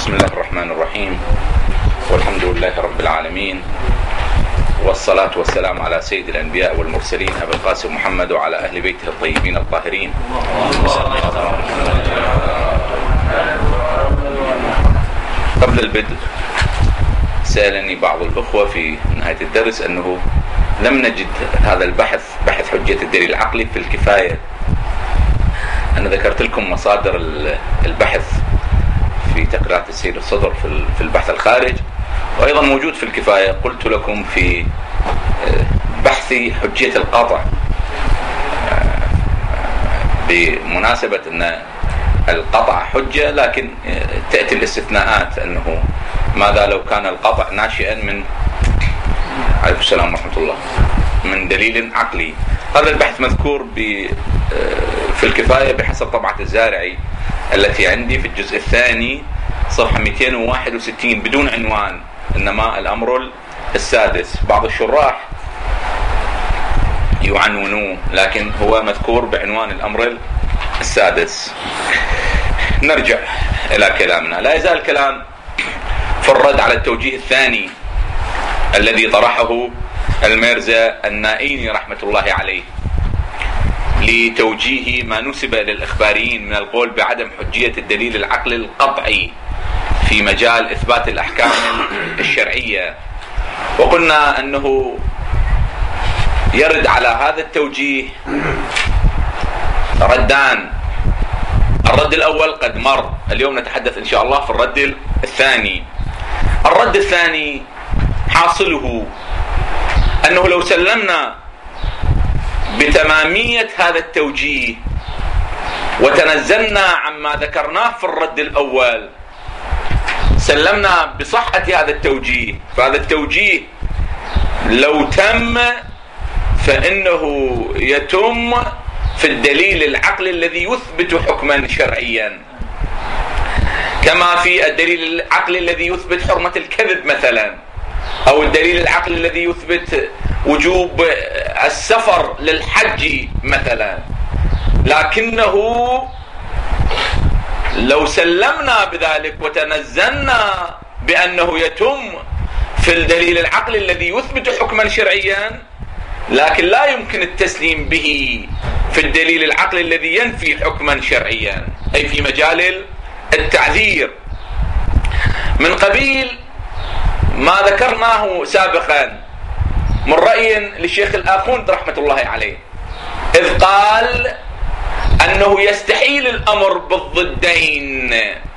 بسم الله الرحمن الرحيم، والحمد لله رب العالمين، والصلاة والسلام على سيد الأنبياء والمرسلين أبي القاسم محمد وعلى أهل بيته الطيبين الطاهرين. قبل البدء سألني بعض الأخوة في نهاية الدرس أنه لم نجد هذا البحث، بحث حجية الدليل العقلي، في الكفاية. أنا ذكرت لكم مصادر البحث في تقريرات السيد الصدر في البحث الخارج، وأيضا موجود في الكفاية. قلت لكم في بحث حجية القطع بمناسبة أن القطع حجة، لكن تأتي الاستثناءات، أنه ماذا لو كان القطع ناشئا من عليكم السلام ورحمة الله من دليل عقلي. هذا البحث مذكور في الكفاية بحسب طبعة الزارعي التي عندي في الجزء الثاني صفحة 261 بدون عنوان، إنما الأمر السادس. بعض الشراح يعنونوه، لكن هو مذكور بعنوان الأمر السادس. نرجع إلى كلامنا. لا يزال الكلام في الرد على التوجيه الثاني الذي طرحه الميرزا النائيني رحمة الله عليه لتوجيه ما نسب للإخباريين من القول بعدم حجية الدليل العقلي القطعي في مجال إثبات الأحكام الشرعية. وقلنا أنه يرد على هذا التوجيه ردان. الرد الأول قد مر، اليوم نتحدث إن شاء الله في الرد الثاني. الرد الثاني حاصله أنه لو سلمنا بتمامية هذا التوجيه وتنزلنا عما ذكرناه في الرد الأول، سلمنا بصحة هذا التوجيه، فهذا التوجيه لو تم فإنه يتم في الدليل العقلي الذي يثبت حكما شرعيا، كما في الدليل العقلي الذي يثبت حرمة الكذب مثلا، أو الدليل العقلي الذي يثبت وجوب السفر للحج مثلا. لكنه لو سلمنا بذلك وتنزلنا بأنه يتم في الدليل العقلي الذي يثبت حكما شرعيا، لكن لا يمكن التسليم به في الدليل العقلي الذي ينفي حكما شرعيا، أي في مجال التعذير، من قبيل ما ذكرناه سابقا من رأي للشيخ الآخوند رحمة الله عليه، إذ قال أنه يستحيل الأمر بالضدين.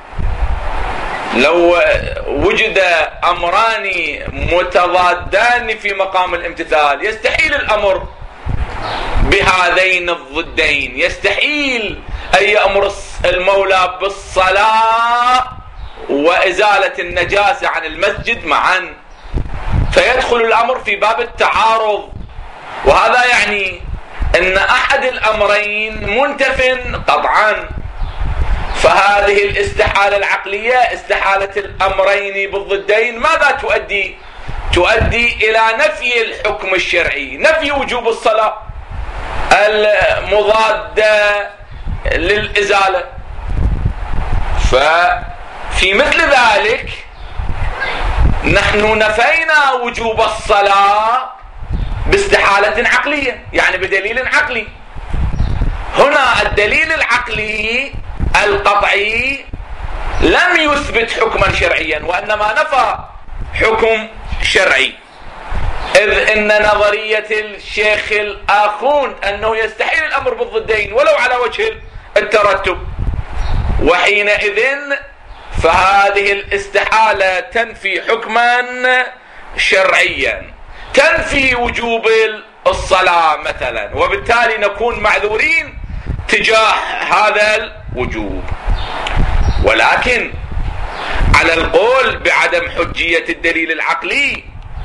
لو وجد أمران متضادان في مقام الامتثال يستحيل الأمر بهذين الضدين. يستحيل أن يأمر المولى بالصلاة وإزالة النجاسة عن المسجد معا، فيدخل الأمر في باب التعارض، وهذا يعني أن أحد الأمرين منتف قطعا. فهذه الاستحالة العقلية، استحالة الأمرين بالضدين، ماذا تؤدي؟ تؤدي إلى نفي الحكم الشرعي، نفي وجوب الصلاة المضادة للإزالة. ففي مثل ذلك نحن نفينا وجوب الصلاة باستحالة عقلية، يعني بدليل عقلي. هنا الدليل العقلي القطعي لم يثبت حكما شرعيا، وإنما نفى حكم شرعي، إذ إن نظرية الشيخ الآخوند أنه يستحيل الأمر بالضدين ولو على وجه الترتب، وحينئذ فهذه الاستحالة تنفي حكما شرعيا، تنفي وجوب الصلاة مثلا، وبالتالي نكون معذورين تجاه هذا الوجوب. ولكن على القول بعدم حجية الدليل العقلي،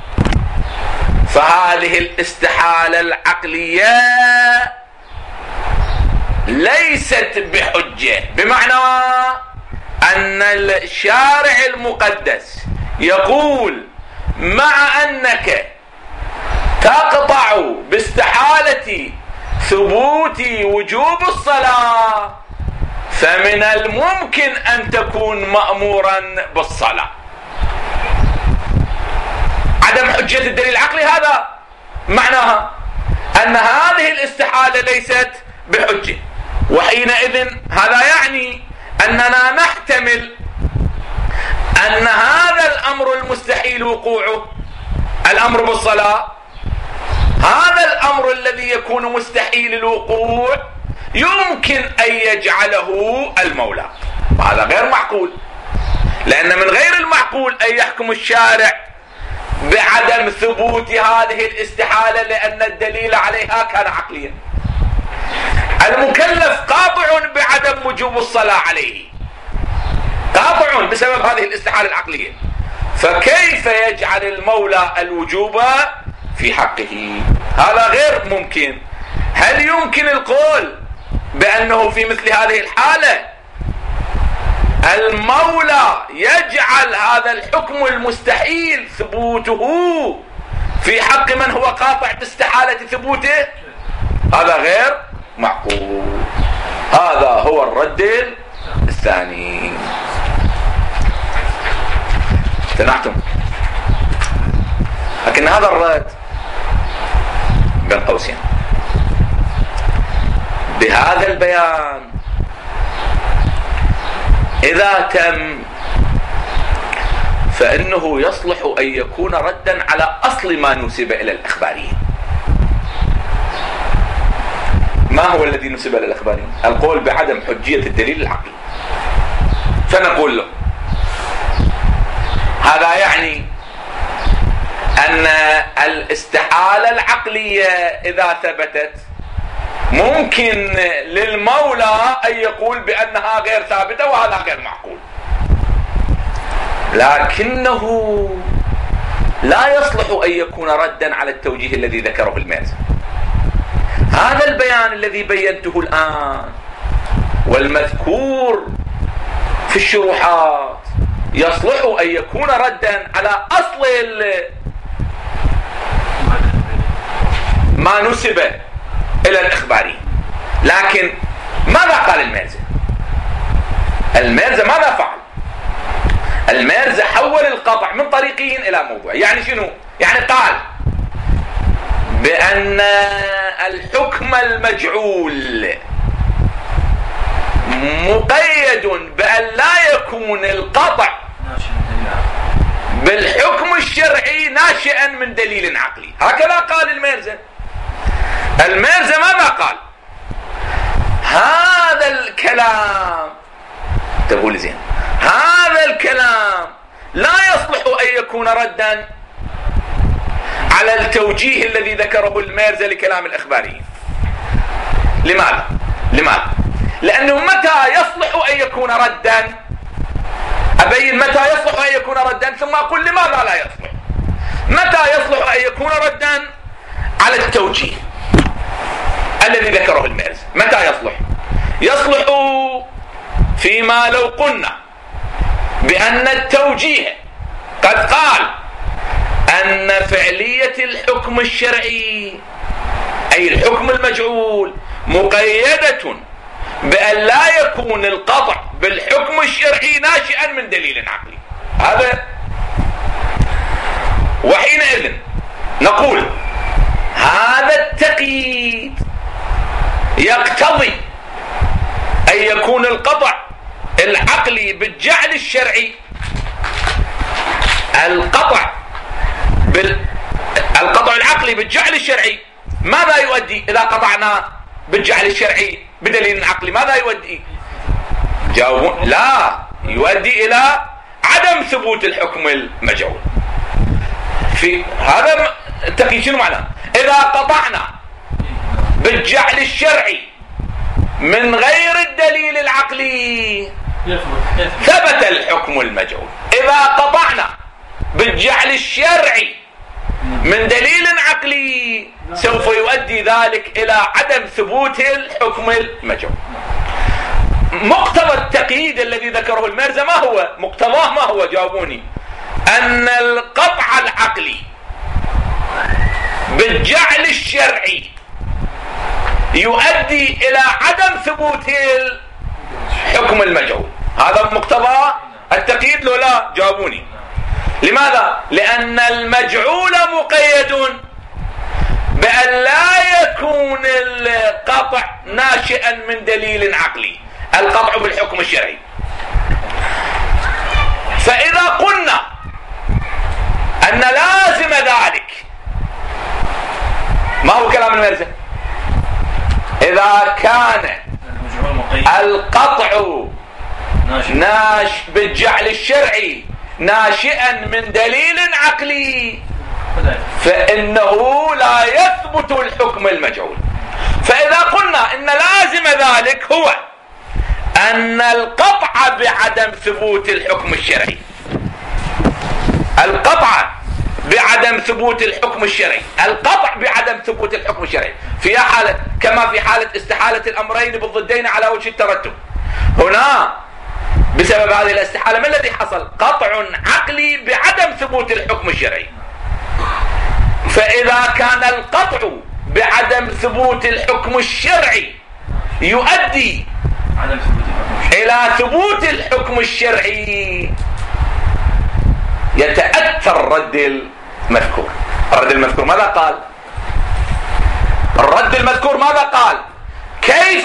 فهذه الاستحالة العقلية ليست بحجة، بمعنى أن الشارع المقدس يقول مع أنك تقطع باستحالة ثبوت وجوب الصلاة، فمن الممكن أن تكون مأمورا بالصلاة. عدم حجية الدليل العقلي هذا معناها أن هذه الاستحالة ليست بحجة، وحينئذ هذا يعني أننا نحتمل أن هذا الأمر المستحيل وقوعه، الأمر بالصلاة، هذا الأمر الذي يكون مستحيل الوقوع يمكن أن يجعله المولى. هذا غير معقول، لأن من غير المعقول أن يحكم الشارع بعدم ثبوت هذه الاستحالة لأن الدليل عليها كان عقليا. المكلف قاطع بعدم وجوب الصلاة عليه، قاطع بسبب هذه الاستحالة العقلية، فكيف يجعل المولى الوجوب في حقه؟ هذا غير ممكن. هل يمكن القول بأنه في مثل هذه الحالة المولى يجعل هذا الحكم المستحيل ثبوته في حق من هو قاطع باستحالة ثبوته؟ هذا غير معقول. هذا هو الرد الثاني. اقتنعتم؟ لكن هذا الرد بين قوسين بهذا البيان إذا تم فإنه يصلح أن يكون ردا على أصل ما نسب إلى الإخباريين. ما هو الذي نسب إلى الإخباريين؟ القول بعدم حجية الدليل العقلي. فنقول له هذا يعني أن الاستحالة العقلية إذا ثبتت ممكن للمولى أن يقول بأنها غير ثابتة وهذا غير معقول، لكنه لا يصلح أن يكون ردا على التوجيه الذي ذكره الميرزا. هذا البيان الذي بينته الآن والمذكور في الشروحات يصلح أن يكون ردا على أصل ما نسب إلى الإخباري. لكن ماذا قال الميرزا؟ الميرزا ماذا فعل؟ الميرزا حول القطع من طريقين إلى موضوع. يعني شنو؟ يعني قال بأن الحكم المجعول مقيد بأن لا يكون القطع بالحكم الشرعي ناشئا من دليل عقلي. هكذا قال الميرزا. الميرزا ماذا قال؟ هذا الكلام تقول زين، هذا الكلام لا يصلح أن يكون ردا على التوجيه الذي ذكره الميرزا لكلام الإخباريين. لماذا؟ لأنه متى يصلح أن يكون ردا؟ أبين متى يصلح أن يكون ردا ثم أقول لماذا لا يصلح. متى يصلح أن يكون ردا؟ على التوجيه الذي ذكره الميرزا. متى يصلح؟ يصلح فيما لو قلنا بأن التوجيه قد قال أن فعلية الحكم الشرعي أي الحكم المجعول مقيدة بأن لا يكون القطع بالحكم الشرعي ناشئا من دليل عقلي. هذا وحينئذ نقول هذا التقييد يقتضي أن يكون القطع العقلي بالجعل الشرعي، القطع العقلي بالجعل الشرعي ماذا يؤدي إذا قطعنا بالجعل الشرعي بدليل عقلي؟ ماذا يؤدي؟ جاوبون. لا، يؤدي إلى عدم ثبوت الحكم المجعول. في هذا التقييد شنو معناه؟ إذا قطعنا بالجعل الشرعي من غير الدليل العقلي ثبت الحكم المجعول. إذا قطعنا بالجعل الشرعي من دليل عقلي سوف يؤدي ذلك إلى عدم ثبوت الحكم المجعول. مقتضى التقييد الذي ذكره الميرزا ما هو؟ مقتضاه ما هو؟ جاوبوني. أن القطع العقلي بالجعل الشرعي يؤدي إلى عدم ثبوت حكم المجعول. هذا مقتضى التقييد لو لا؟ جاوبوني. لماذا؟ لأن المجعول مقيد بأن لا يكون القطع ناشئا من دليل عقلي، القطع بالحكم الشرعي. فإذا قلنا أن لازم ذلك، ما هو كلام المرزا؟ إذا كان القطع بالجعل الشرعي ناشئا من دليل عقلي فإنه لا يثبت الحكم المجعول. فإذا قلنا إن لازم ذلك هو أن القطع بعدم ثبوت الحكم الشرعي، القطع بعدم ثبوت الحكم الشرعي، القطع بعدم ثبوت الحكم الشرعي في حالة كما في حالة استحالة الأمرين بالضدين على وجه الترتب. هنا بسبب هذه الاستحالة ما الذي حصل؟ قطع عقلي بعدم ثبوت الحكم الشرعي. فإذا كان القطع بعدم ثبوت الحكم الشرعي يؤدي إلى ثبوت الحكم الشرعي يتأثر الرد المذكور. الرد المذكور ماذا قال؟ الرد المذكور ماذا قال؟ كيف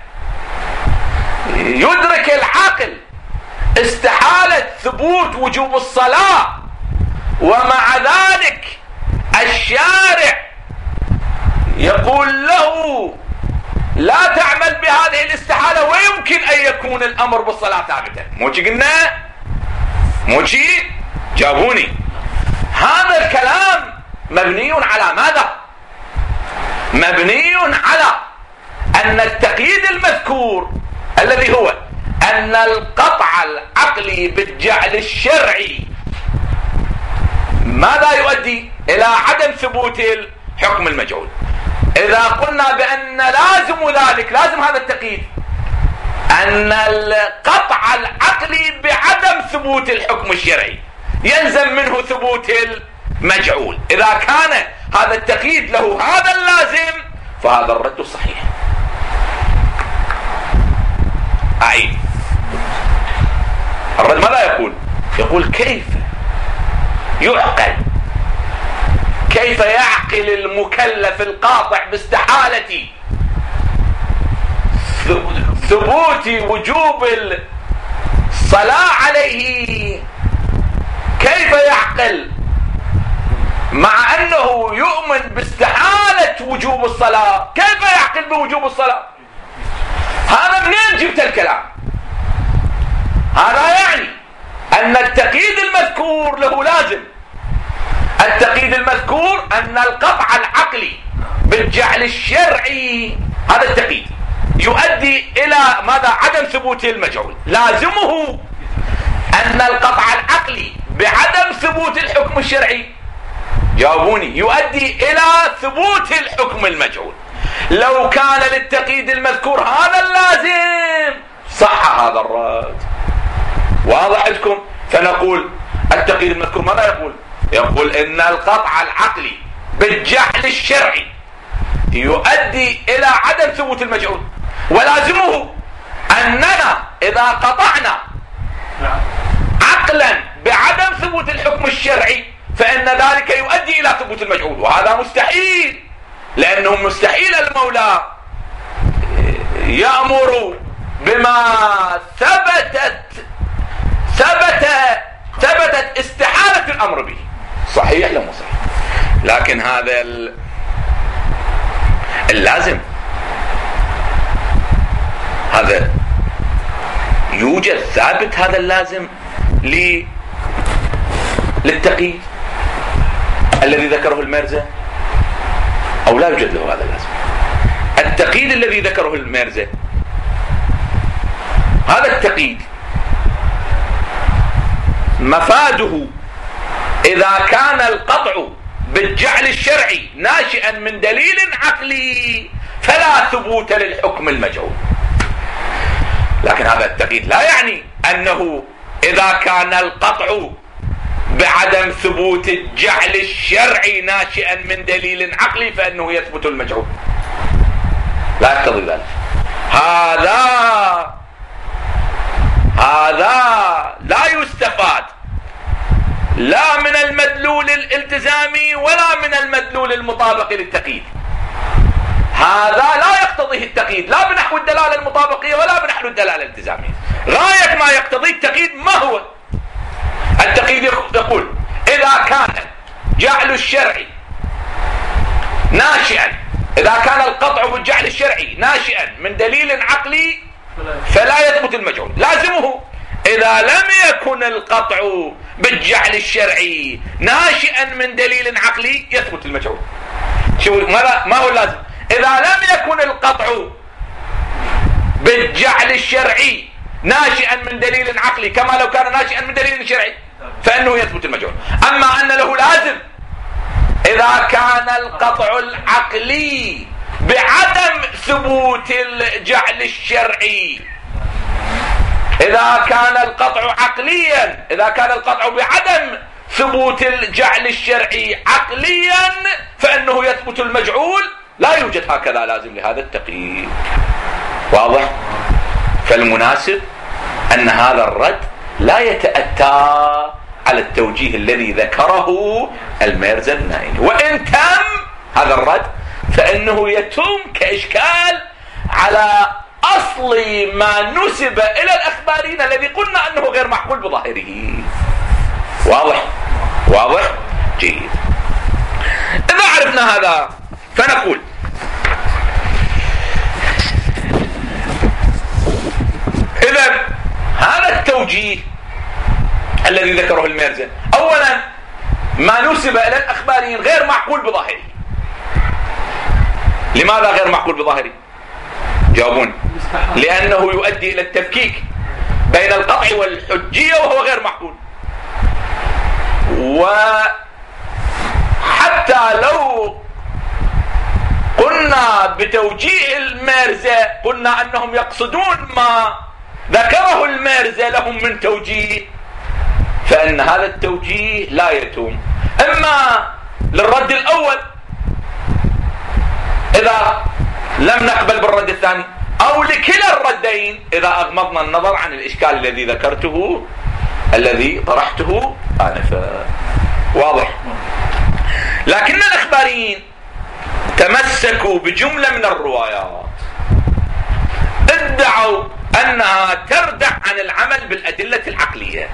يدرك العاقل استحالة ثبوت وجوب الصلاة ومع ذلك الشارع يقول له لا تعمل بهذه الاستحالة ويمكن أن يكون الأمر بالصلاة ثابتا؟ موشي قلنا؟ موشي؟ جابوني. هذا الكلام مبني على ماذا؟ مبني على أن التقييد المذكور الذي هو أن القطع العقلي بالجعل الشرعي ماذا يؤدي؟ إلى عدم ثبوت الحكم المجعول. إذا قلنا بأن لازم ذلك، لازم هذا التقييد أن القطع العقلي بعدم ثبوت الحكم الشرعي يلزم منه ثبوت المجعول. إذا كان هذا التقييد له هذا اللازم فهذا الرد صحيح. أعيد الرد ماذا يقول؟ يقول كيف يعقل، كيف يعقل المكلف القاطع باستحالة ثبوت وجوب الصلاة عليه، كيف يعقل مع أنه يؤمن باستحالة وجوب الصلاة؟ كيف يعقل بوجوب الصلاة؟ هذا منين جبت الكلام؟ هذا يعني أن التقييد المذكور له لازم. التقييد المذكور أن القطع العقلي بالجعل الشرعي هذا التقييد يؤدي إلى ماذا؟ عدم ثبوت المجعول. لازمه أن القطع العقلي بعدم ثبوت الحكم الشرعي، جاوبوني، يؤدي إلى ثبوت الحكم المجعول. لو كان للتقييد المذكور هذا اللازم صح هذا الرد. واضح لكم؟ فنقول التقييد المذكور ماذا يقول؟ يقول إن القطع العقلي بالجعل الشرعي يؤدي إلى عدم ثبوت المجعول، ولازمه أننا إذا قطعنا عقلا بعدم ثبوت الحكم الشرعي فإن ذلك يؤدي إلى ثبوت المجعول، وهذا مستحيل، لأنه مستحيل المولى يأمر بما ثبتت استحالة الأمر به. صحيح لا مو صحيح؟ لكن هذا اللازم هذا يوجد ثابت هذا اللازم للتقييد الذي ذكره المرزا أو لا يوجد له هذا اللازم؟ التقييد الذي ذكره المرزا هذا التقييد مفاده إذا كان القطع بالجعل الشرعي ناشئا من دليل عقلي فلا ثبوت للحكم المجعول. لكن هذا التقييد لا يعني أنه إذا كان القطع بعدم ثبوت الجعل الشرعي ناشئا من دليل عقلي فإنه يثبت المجعول، لا يقتضي ذلك. هذا هذا لا يستفاد لا من المدلول الالتزامي ولا من المدلول المطابق للتقييد. هذا لا يقتضيه التقييد لا بنحو الدلالة المطابقية ولا بنحو الدلالة الالتزامية. غاية ما يقتضيه التقييد ما هو؟ التقييد يقول إذا كان جعل الشرعي ناشئا، إذا كان القطع بالجعل الشرعي ناشئا من دليل عقلي فلا يثبت المجعول. لازمه إذا لم يكن القطع بالجعل الشرعي ناشئا من دليل عقلي يثبت المجعول. شو ما هو اللازم؟ إذا لم يكن القطع بالجعل الشرعي ناشئا من دليل عقلي كما لو كان ناشئا من دليل شرعي فإنه يثبت المجعول. أما أن له لازم إذا كان القطع العقلي بعدم ثبوت الجعل الشرعي، إذا كان القطع عقليا، إذا كان القطع بعدم ثبوت الجعل الشرعي عقليا فإنه يثبت المجعول. لا يوجد هكذا لازم لهذا التقييد. واضح؟ فالمناسب أن هذا الرد لا يتأتى على التوجيه الذي ذكره الميرزا النائلي، وإن تم هذا الرد فإنه يتم كإشكال على أصل ما نسب إلى الأخباريين الذي قلنا أنه غير معقول بظاهره. واضح؟ واضح؟ جيد. إذا عرفنا هذا فنقول إذن هذا التوجيه الذي ذكره الميرزا أولا ما نسب إلى الأخباريين غير معقول بظاهره. لماذا غير معقول بظاهره؟ جاوبوني. لأنه يؤدي إلى التفكيك بين القطع والحجية وهو غير معقول. وحتى لو قلنا بتوجيه الميرزا قلنا أنهم يقصدون ما ذكره الميرزا لهم من توجيه، فإن هذا التوجيه لا يتم إما للرد الأول إذا لم نقبل بالرد الثاني، أو لكلا الردين إذا أغمضنا النظر عن الإشكال الذي ذكرته الذي طرحته آنفا. واضح؟ لكن الأخباريين تمسكوا بجملة من الروايات ادعوا أنها تردع عن العمل بالأدلة العقلية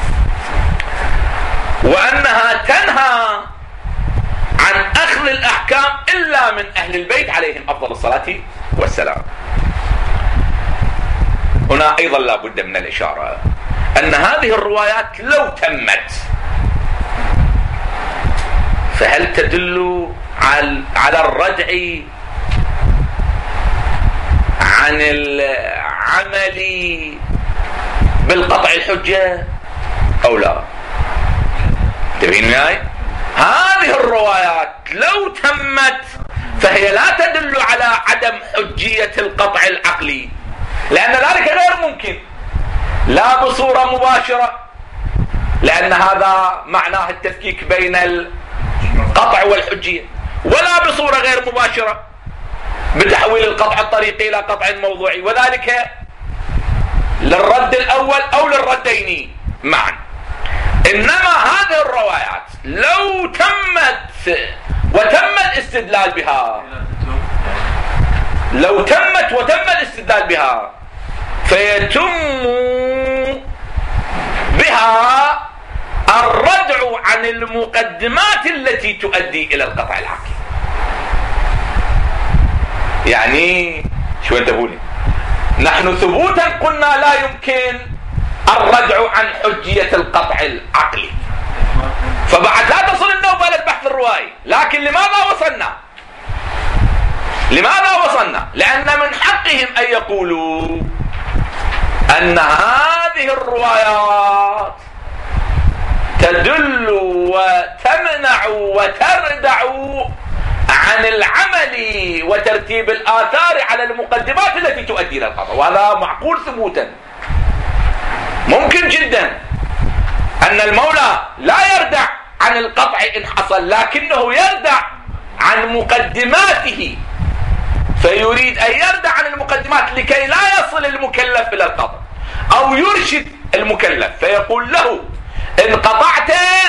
وأنها تنهى عن أخذ الأحكام إلا من أهل البيت عليهم أفضل الصلاة والسلام. هنا أيضا لا بد من الإشارة أن هذه الروايات لو تمت فهل تدل على الردع عن العمل بالقطع الحجة أو لا؟ تبين معي؟ هذه الروايات لو تمت فهي لا تدل على عدم حجية القطع العقلي، لأن ذلك غير ممكن لا بصورة مباشرة، لأن هذا معناه التفكيك بين القطع والحجية، ولا بصورة غير مباشرة بتحويل القطع الطريقي إلى قطع موضوعي، وذلك للرد الأول أو للردين معا. إنما هذه الروايات لو تمت وتم الاستدلال بها، لو تمت وتم الاستدلال بها فيتم بها الردع عن المقدمات التي تؤدي إلى القطع العقلي. يعني شو انتبهولي؟ نحن ثبوتا قلنا لا يمكن الردع عن حجية القطع العقلي، فبعد لا تصل النوبة للبحث الروائي. لكن لماذا وصلنا؟ لماذا وصلنا؟ لأن من حقهم أن يقولوا أن هذه الروايات تدل وتمنع وتردع عن العمل وترتيب الآثار على المقدمات التي تؤدي إلى القطع، وهذا معقول ثبوتا. ممكن جدا أن المولى لا يردع عن القطع إن حصل، لكنه يردع عن مقدماته، فيريد أن يردع عن المقدمات لكي لا يصل المكلف إلى القطع. أو يرشد المكلف فيقول له إن قطعت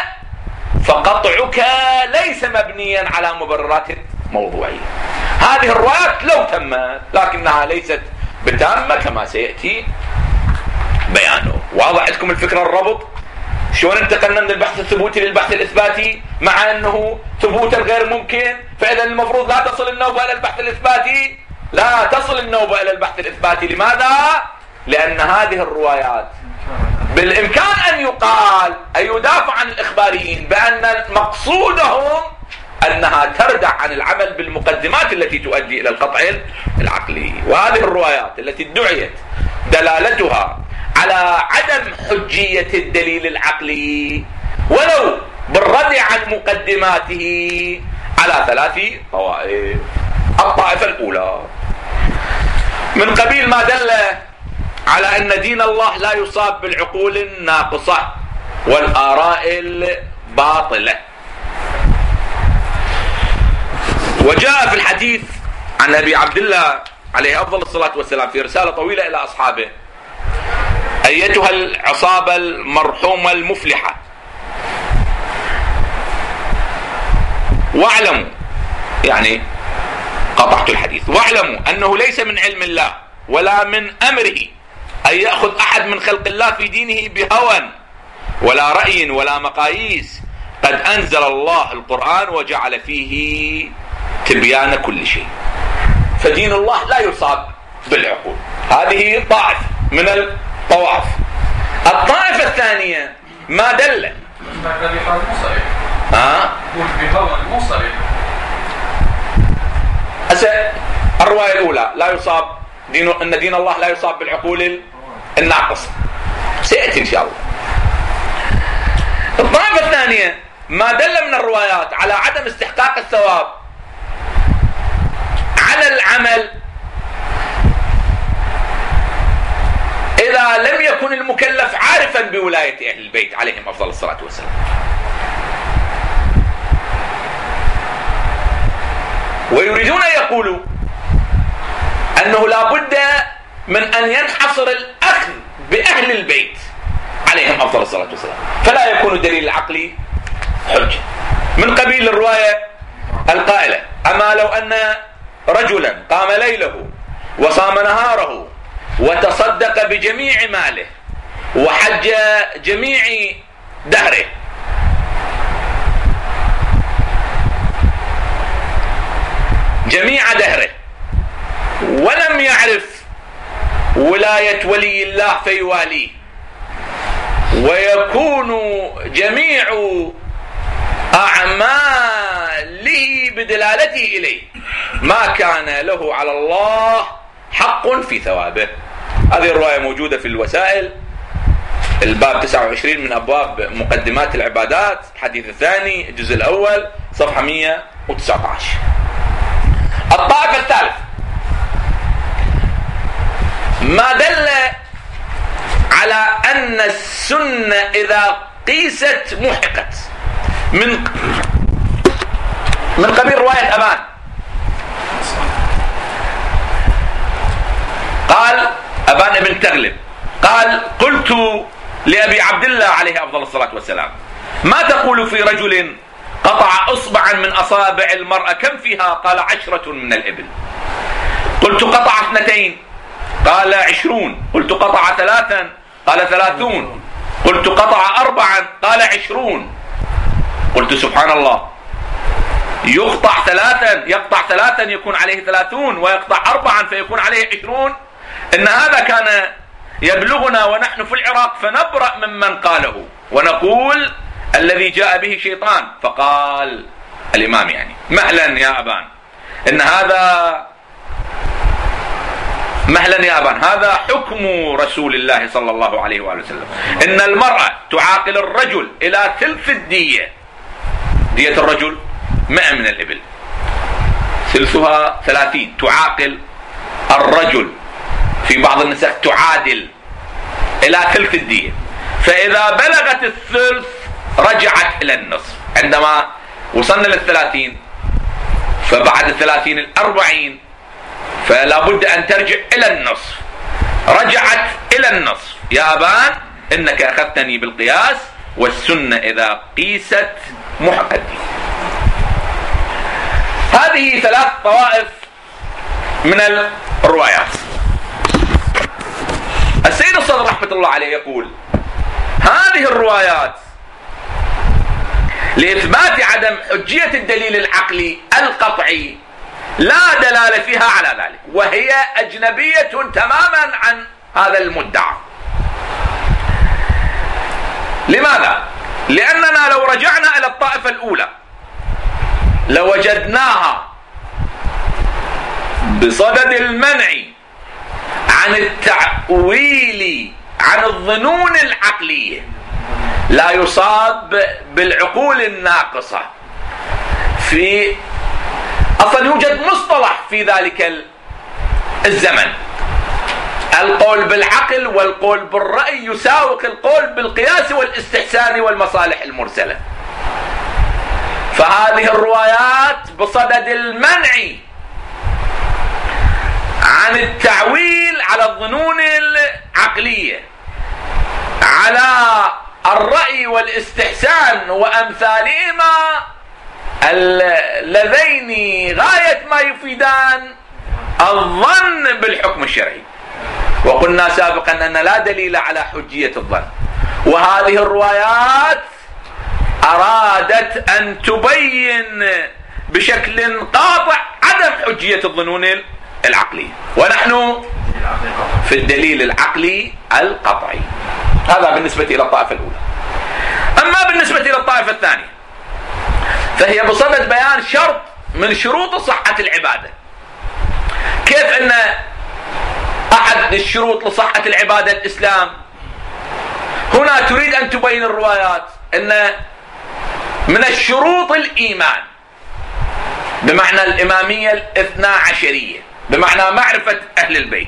فقطعك ليس مبنيا على مبررات موضوعية. هذه الروايات لو تمت لكنها ليست بتامة كما سيأتي بيانه. واضح عندكم الفكرة الربط؟ شلون انتقلنا من البحث الثبوتي للبحث الإثباتي مع أنه ثبوتا غير ممكن، فإذا المفروض لا تصل النوبة إلى البحث الإثباتي، لا تصل النوبة إلى البحث الإثباتي. لماذا؟ لأن هذه الروايات بالإمكان أن يقال أن يدافع عن الإخباريين بأن مقصودهم أنها تردع عن العمل بالمقدمات التي تؤدي إلى القطع العقلي. وهذه الروايات التي ادعيت دلالتها على عدم حجية الدليل العقلي ولو بالرد عن مقدماته على 3 طوائف. الطائفة الأولى من قبيل ما دل على أن دين الله لا يصاب بالعقول الناقصة والآراء الباطلة. وجاء في الحديث عن أبي عبد الله عليه أفضل الصلاة والسلام في رسالة طويلة إلى أصحابه: أيتها العصابة المرحومة المفلحة، واعلموا، يعني قطعت الحديث، واعلموا أنه ليس من علم الله ولا من أمره أن يأخذ أحد من خلق الله في دينه بهوى ولا رأي ولا مقاييس. قد أنزل الله القرآن وجعل فيه تبيان كل شيء. فدين الله لا يصاب بالعقول. هذه طائفة من الطوائف. الطائفة الثانية ما دل الرواية الأولى لا يصاب أن دين الله لا يصاب بالعقول الناقصة، سيأتي إن شاء الله. الطائفة الثانية ما دل من الروايات على عدم استحقاق الثواب على العمل إذا لم يكن المكلف عارفا بولاية أهل البيت عليهم أفضل الصلاة والسلام. ويريدون أن يقولوا أنه لا بد من أن ينحصر الأخذ بأهل البيت عليهم أفضل الصلاة والسلام، فلا يكون الدليل العقلي حجة. من قبيل الرواية القائلة: أما لو أن رجلا قام ليله وصام نهاره وتصدق بجميع ماله وحج جميع دهره ولم يعرف ولاية ولي الله فيواليه، ويكون جميع أعماله بدلالته إليه، ما كان له على الله حق في ثوابه. هذه الرواية موجودة في الوسائل، الباب 29 من أبواب مقدمات العبادات، الحديث الثاني الجزء الأول صفحة 119. الطائفة الثالث ما دل على أن السنة إذا قيست محقت، من قبيل رواية أبان قال أبان بن تغلب قال: قلت لأبي عبد الله عليه أفضل الصلاة والسلام: ما تقول في رجل قطع أصبعا من أصابع المرأة كم فيها؟ قال: 10 من الإبل. قلت: قطع 2؟ قال: 20. قلت: قطع 3؟ قال: 30. قلت: قطع 4؟ قال: 20. قلت: سبحان الله، يقطع 3 يكون عليه 30، ويقطع 4 فيكون عليه 20. إن هذا كان يبلغنا ونحن في العراق فنبرأ ممن قاله ونقول الذي جاء به شيطان. فقال الإمام يعني: مهلا يا أبان، إن هذا مهلا يا أبان، هذا حكم رسول الله صلى الله عليه وآله وسلم، إن المرأة تعاقل الرجل إلى ثلث الدية، دية الرجل 100 من الإبل، ثلثها 30، تعاقل الرجل في بعض النسخ تعادل إلى ثلث الدية. فإذا بلغت الثلث رجعت إلى النصف. عندما وصلنا لل30 فبعد 30 40 فلا بد أن ترجع إلى النصف، رجعت إلى النصف، يا أبان إنك أخذتني بالقياس والسنة إذا قيست محقد. هذه 3 طوائف من الروايات. السيد الصدر رحمة الله عليه يقول هذه الروايات لإثبات عدم حجية الدليل العقلي القطعي لا دلالة فيها على ذلك، وهي أجنبية تماما عن هذا المدعى. لماذا؟ لأننا لو رجعنا إلى الطائفة الأولى لوجدناها بصدد المنع عن التأويل عن الظنون العقلية لا يصاب بالعقول الناقصة. أصلا يوجد مصطلح في ذلك الزمن، القول بالعقل والقول بالرأي يساوق القول بالقياس والاستحسان والمصالح المرسلة. فهذه الروايات بصدد المنع عن التعويل على الظنون العقلية، على الرأي والاستحسان وأمثالهما اللذين غاية ما يفيدان الظن بالحكم الشرعي. وقلنا سابقا أن لا دليل على حجية الظن، وهذه الروايات أرادت أن تبين بشكل قاطع عدم حجية الظنون العقلية، ونحن في الدليل العقلي القطعي. هذا بالنسبة إلى الطائفة الأولى. أما بالنسبة إلى الطائفة الثانية فهي بصدد بيان شرط من شروط صحة العبادة. كيف أن أحد الشروط لصحة العبادة الإسلام؟ هنا تريد أن تبين الروايات أن من الشروط الإيمان، بمعنى الإمامية الاثنا عشرية، بمعنى معرفة أهل البيت،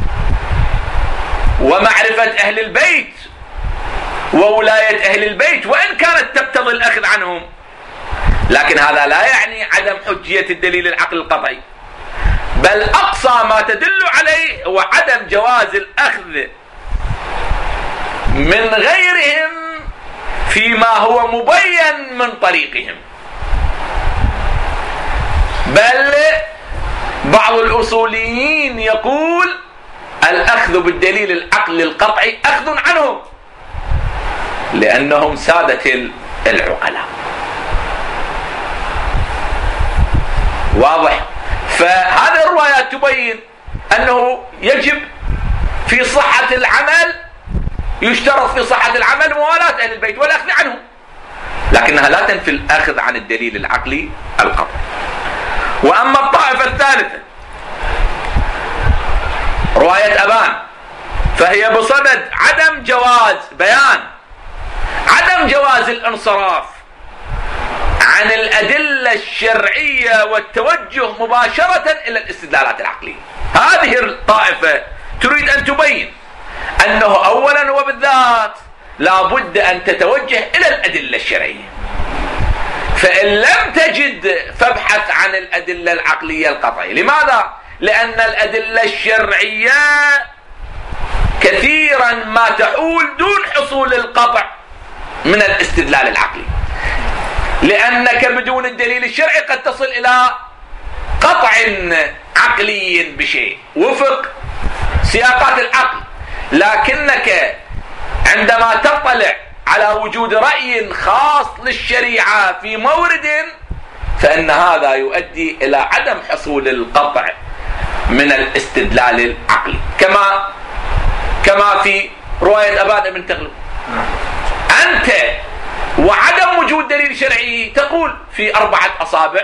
ومعرفة أهل البيت وولاية أهل البيت وإن كانت تقتضي الأخذ عنهم، لكن هذا لا يعني عدم حجية الدليل العقل القطعي، بل أقصى ما تدل عليه هو عدم جواز الأخذ من غيرهم فيما هو مبين من طريقهم. بل بعض الأصوليين يقول الأخذ بالدليل العقل القطعي أخذ عنهم لأنهم سادة العقلاء. واضح؟ فهذه الروايات تبين أنه يجب في صحة العمل، يشترط في صحة العمل موالاة أهل البيت والأخذ عنهم، لكنها لا تنفي الأخذ عن الدليل العقلي القطعي. وأما الطائفة الثالثة رواية أبان فهي بصدد عدم جواز بيان عدم جواز الانصراف عن الأدلة الشرعية والتوجه مباشرة إلى الاستدلالات العقلية. هذه الطائفة تريد أن تبين أنه أولا وبالذات لا بد أن تتوجه إلى الأدلة الشرعية، فإن لم تجد فابحث عن الأدلة العقلية القطعية. لماذا؟ لأن الأدلة الشرعية كثيرا ما تحول دون حصول القطع من الاستدلال العقلي، لأنك بدون الدليل الشرعي قد تصل إلى قطع عقلي بشيء وفق سياقات العقل، لكنك عندما تطلع على وجود رأي خاص للشريعة في مورد فإن هذا يؤدي إلى عدم حصول القطع من الاستدلال العقلي، كما في رواية أبان بن تغلب. أنت وعدم وجود دليل شرعي تقول في 4 أصابع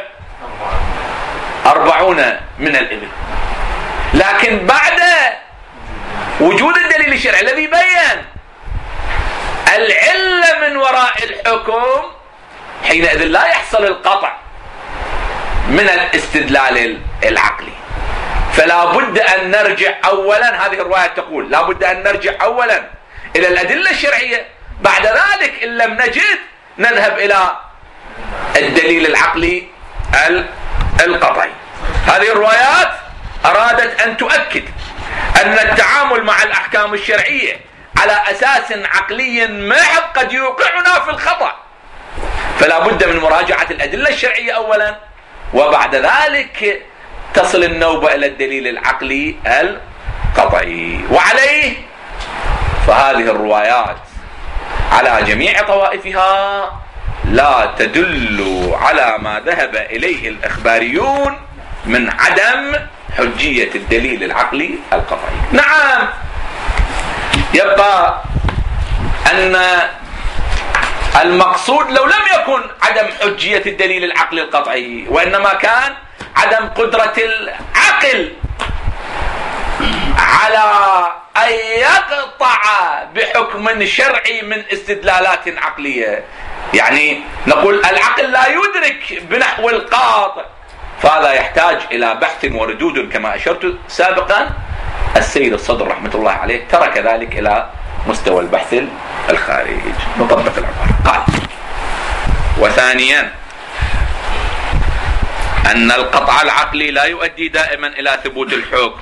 40 من الإبل، لكن بعد وجود الدليل الشرعي الذي بيّن العلة من وراء الحكم حينئذ لا يحصل القطع من الاستدلال العقلي. فلا بد أن نرجع أولا، هذه الرواية تقول لا بد أن نرجع أولا إلى الأدلة الشرعية، بعد ذلك إن لم نجد نذهب إلى الدليل العقلي القطعي. هذه الروايات أرادت أن تؤكد أن التعامل مع الأحكام الشرعية على أساس عقلي محض قد يوقعنا في الخطأ، فلا بد من مراجعة الأدلة الشرعية أولا، وبعد ذلك تصل النوبة إلى الدليل العقلي القطعي. وعليه فهذه الروايات على جميع طوائفها لا تدل على ما ذهب إليه الإخباريون من عدم حجية الدليل العقلي القطعي. نعم، يبقى أن المقصود لو لم يكن عدم حجية الدليل العقلي القطعي، وإنما كان عدم قدرة العقل على أن يقطع بحكم شرعي من استدلالات عقلية، يعني نقول العقل لا يدرك بنحو القاطع، فهذا يحتاج إلى بحث وردود كما أشرت سابقا. السيد الصدر رحمة الله عليه ترك ذلك إلى مستوى البحث الخارج. نطبق العبارة. قال: وثانيا أن القطع العقلي لا يؤدي دائما إلى ثبوت الحكم،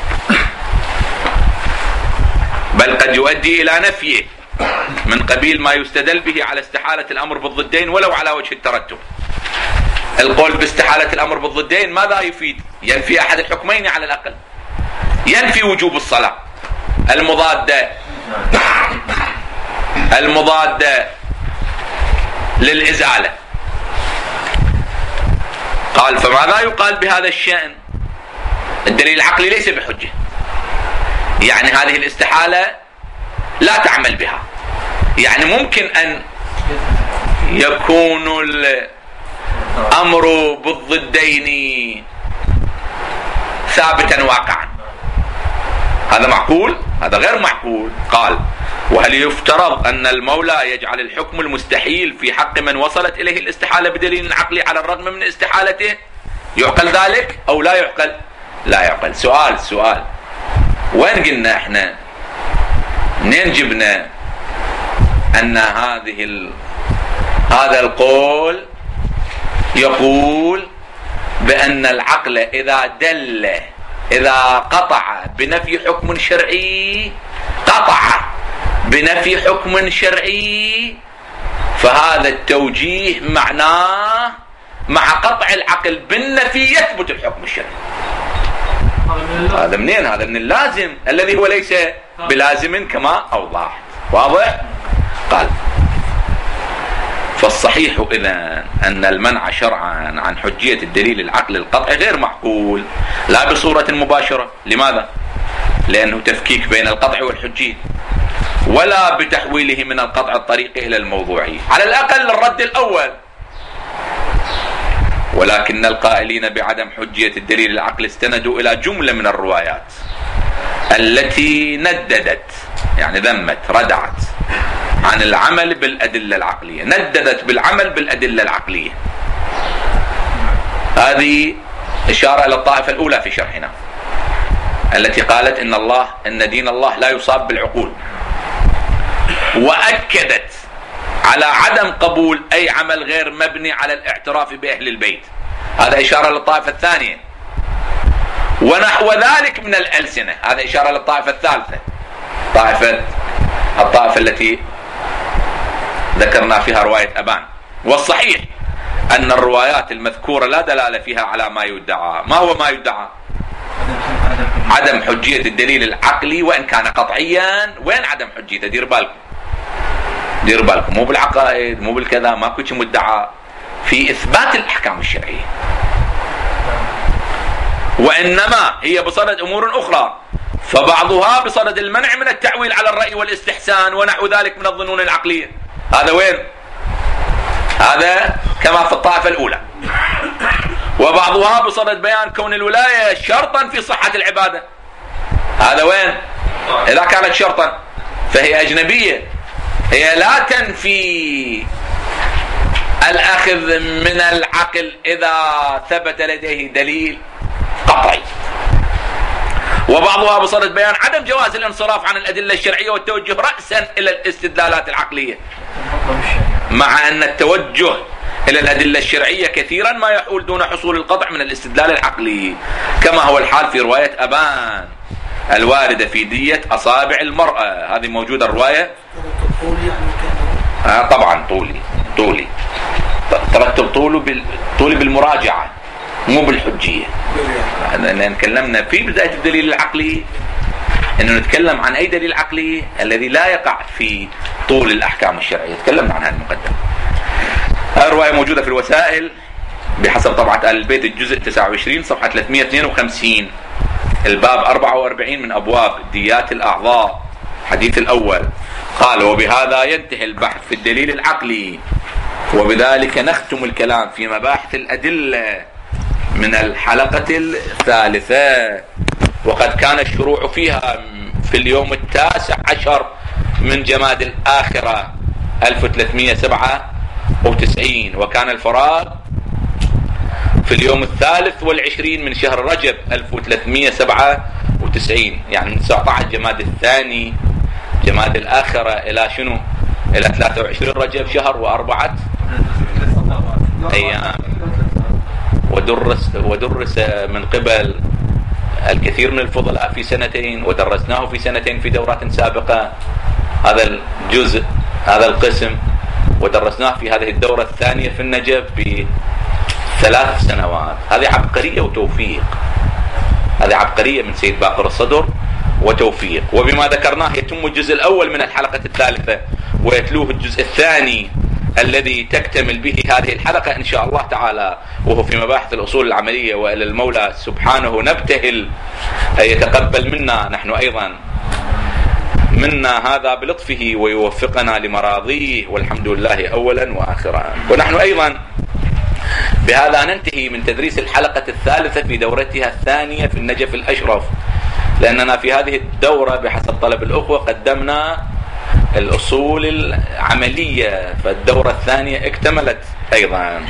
بل قد يؤدي إلى نفيه من قبيل ما يستدل به على استحالة الأمر بالضدين ولو على وجه الترتب. القول باستحالة الأمر بالضدين ماذا يفيد؟ ينفي أحد الحكمين على الأقل، ينفي وجوب الصلاة المضادة للإزالة. قال: فماذا يقال بهذا الشأن؟ الدليل العقلي ليس بحجة، يعني هذه الاستحالة لا تعمل بها، يعني ممكن أن يكون الأمر بالضدين ثابتا واقعا. هذا معقول؟ هذا غير معقول. قال: وهل يفترض أن المولى يجعل الحكم المستحيل في حق من وصلت إليه الاستحالة بدليل عقلي على الرغم من استحالته؟ يعقل ذلك أو لا يعقل؟ لا يعقل. سؤال وين قلنا احنا؟ منين جبنا أن هذا القول يقول بأن العقل إذا قطع بنفي حكم شرعي فهذا التوجيه معناه مع قطع العقل بالنفي يثبت الحكم الشرعي. هذا منين؟ هذا من اللازم الذي هو ليس بلازم كما أوضح. واضح؟ قال: فالصحيح إذن أن المنع شرعا عن حجية الدليل العقل القطعي غير معقول لا بصورة مباشرة. لماذا؟ لأنه تفكيك بين القطع والحجية، ولا بتحويله من القطع الطريقي إلى الموضوعي، على الأقل الرد الأول. ولكن القائلين بعدم حجية الدليل العقل استندوا إلى جملة من الروايات التي نددت، يعني ذمت، ردعت عن العمل بالأدلة العقلية، نددت بالعمل بالأدلة العقلية. هذه إشارة إلى الطائفة الأولى في شرحنا التي قالت إن دين الله لا يصاب بالعقول، وأكدت على عدم قبول أي عمل غير مبني على الاعتراف بأهل البيت. هذا إشارة للطائفة الثانية. ونحو ذلك من الألسنة، هذا إشارة للطائفة الثالثة، الطائفة التي ذكرنا فيها رواية أبان. والصحيح أن الروايات المذكورة لا دلالة فيها على ما يدعى. ما هو ما يدعى؟ عدم حجية الدليل العقلي وإن كان قطعيا. وين عدم حجيته؟ دير بالكم، مو بالعقائد، مو بالكذا، ماكو شيء مدعى في إثبات الأحكام الشرعية، وإنما هي بصدد أمور أخرى، فبعضها بصدد المنع من التعويل على الرأي والاستحسان ونحو ذلك من الظنون العقلية. هذا وين؟ هذا كما في الطائفة الأولى. وبعضها بصدد بيان كون الولاية شرطا في صحة العبادة. هذا وين؟ إذا كانت شرطا فهي أجنبية، هي لا تنفي الأخذ من العقل إذا ثبت لديه دليل قطعي. وبعضها بصدد بيان عدم جواز الانصراف عن الأدلة الشرعية والتوجه رأسا إلى الاستدلالات العقلية، مع أن التوجه إلى الأدلة الشرعية كثيرا ما يحول دون حصول القطع من الاستدلال العقلي، كما هو الحال في رواية أبان الواردة في دية أصابع المرأة. هذه موجودة الرواية. طبعا طولي ترتب طولي بالمراجعة مو بالحجية. لأن تكلمنا في بداية الدليل العقلي أنه نتكلم عن أي دليل عقلي الذي لا يقع في طول الأحكام الشرعية. تكلمنا عن هذه المقدمة. الرواية موجودة في الوسائل بحسب طبعة آل البيت الجزء 29 صفحة 352 الباب 44 من أبواب ديات الأعضاء حديث الأول. قال: وبهذا ينتهي البحث في الدليل العقلي، وبذلك نختم الكلام في مباحث الأدلة من الحلقة الثالثة، وقد كان الشروع فيها في اليوم 19 من جماد الآخرة 1397، وكان الفراغ في اليوم 23 من شهر رجب 1397، يعني من 19 جماد الثاني جماد الآخرة إلى شنو؟ إلى 23 رجب، شهر و4 أيام. ودرس من قبل الكثير من الفضلاء في سنتين، ودرسناه في سنتين في دورات سابقة هذا الجزء هذا القسم، ودرسناه في هذه الدورة الثانية في النجف ب3 سنوات. هذه عبقرية وتوفيق، هذه عبقرية من سيد باقر الصدر وتوفيق. وبما ذكرناه يتم الجزء الأول من الحلقة الثالثة ويتلوه الجزء الثاني الذي تكتمل به هذه الحلقة إن شاء الله تعالى، وهو في مباحث الأصول العملية. وإلى المولى سبحانه نبتهل أن يتقبل منا نحن أيضا منا هذا بلطفه ويوفقنا لمراضيه، والحمد لله أولا وآخرا. ونحن أيضا بهذا ننتهي من تدريس الحلقة الثالثة في دورتها الثانية في النجف الأشرف، لأننا في هذه الدورة بحسب طلب الأخوة قدمنا الأصول العملية، فالدورة الثانية اكتملت أيضا.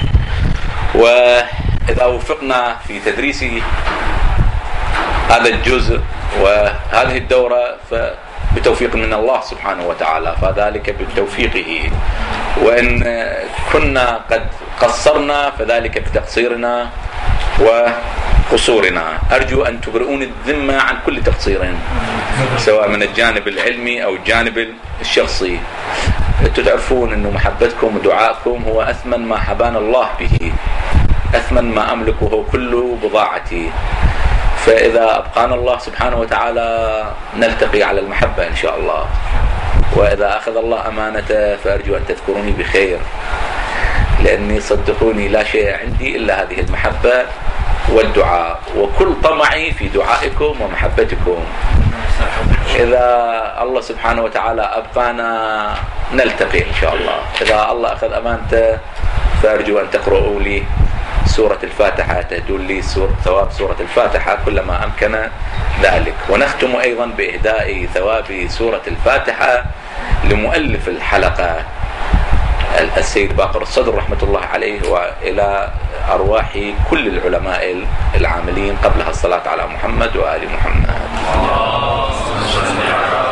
وإذا وفقنا في تدريس هذا الجزء وهذه الدورة فبتوفيق من الله سبحانه وتعالى، فذلك بتوفيقه، وإن كنا قد قصرنا فذلك بتقصيرنا وقصورنا. أرجو أن تبرئون الذمة عن كل تقصير سواء من الجانب العلمي أو الجانب الشخصي. تعرفون أن محبتكم ودعائكم هو أثمن ما حبانا الله به، أثمن ما أملكه كل بضاعتي. فإذا أبقانا الله سبحانه وتعالى نلتقي على المحبة إن شاء الله، وإذا أخذ الله أمانته فأرجو أن تذكروني بخير، لأني صدقوني لا شيء عندي إلا هذه المحبة والدعاء، وكل طمعي في دعائكم ومحبتكم. إذا الله سبحانه وتعالى أبقانا نلتقي إن شاء الله. إذا الله أخذ أمانته فأرجو أن تقرؤوا لي سورة الفاتحة، تهدون لي ثواب سورة الفاتحة كلما أمكن ذلك. ونختم أيضا بإهداء ثواب سورة الفاتحة لمؤلف الحلقة السيد باقر الصدر رحمة الله عليه، وإلى أرواح كل العلماء العاملين قبلها الصلاة على محمد وآل محمد.